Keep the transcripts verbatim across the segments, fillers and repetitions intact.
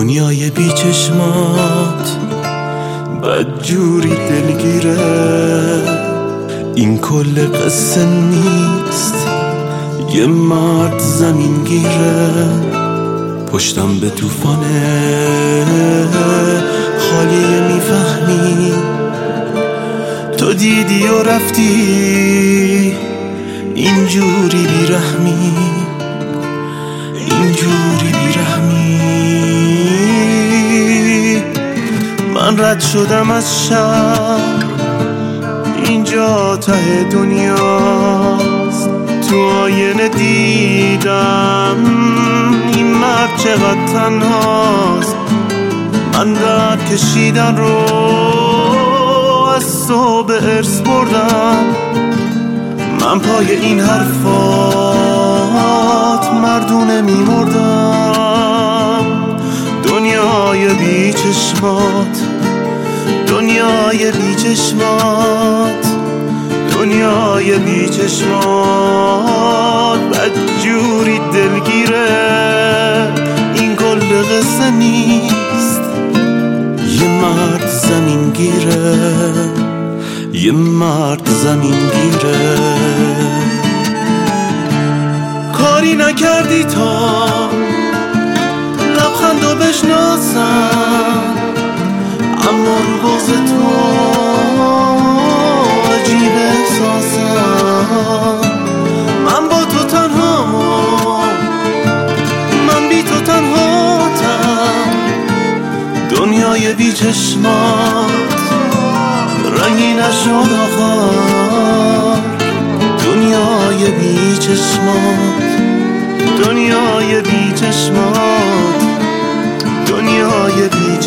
دنیای بی چشمات بدجوری دلگیره، این کل قصه نیست، یه مرد زمین گیره. پشتم به طوفانه خالیه، میفهمی تو دیدی و رفتی، اینجوری بیرحمی، اینجوری بیرحمی. من رد شدم از شهر، اینجا ته دنیاست، تو آینه دیدم این مرد چقدر تنهاست. من درد کشیدن رو از تو به ارث بردم، من پای این حرفات مردونه میمردم. دنیای بی چشمات، دنیای بی چشمات، دنیای بی چشمات بدجوری دلگیره، این کل قصه نیست، یه مرد زمین گیره، یه مرد زمین گیره. کاری نکردی تا لبخندو بشناسم، اما رو باز تو عجیب احساسم. من با تو تنها، من بی تو تنهاتم. دنیای بی چشمات رنگی نشد آخر، دنیای بی چشمات، دنیای بی چشمات، دنیای بی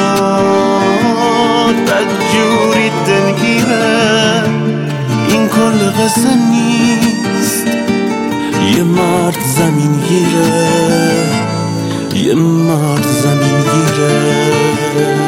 چشمات بدجوری دلگیره، این کل قصه نیست، یه مرد زمین گیره، یه مرد زمین گیره.